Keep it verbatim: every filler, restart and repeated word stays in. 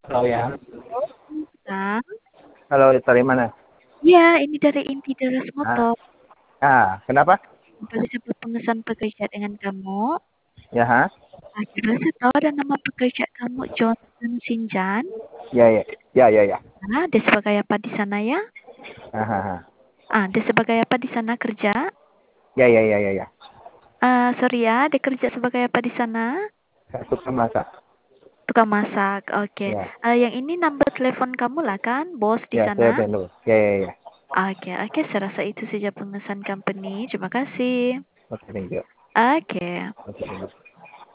Halo ya. Kang? Halo, dari mana? Iya, ini dari Inti Deras Ah, Motor. ah, kenapa? Boleh saya buat pemesan pekerja dengan kamu? Ya, ha? Akhirnya saya tahu ada nama pekerja kamu Johnson Sinjan. Ya, ya, ya, ya, ya. Nah, dia sebagai apa di sana ya? Ah, ah, ah. Ah, dia sebagai apa di sana kerja? Ya, ya, ya, ya, ya. Ah, sorry ya, dia kerja sebagai apa di sana? Satu masak. Tukang masak. Oke. Ya, Ah, yang ini nomor telepon kamu lah kan, bos di ya, saya sana? Bendo. Ya, ya, ya. Oke, oke, saya rasa itu saja pemesan company. Terima kasih. Oke, thank you. Oke. Oke, thank you.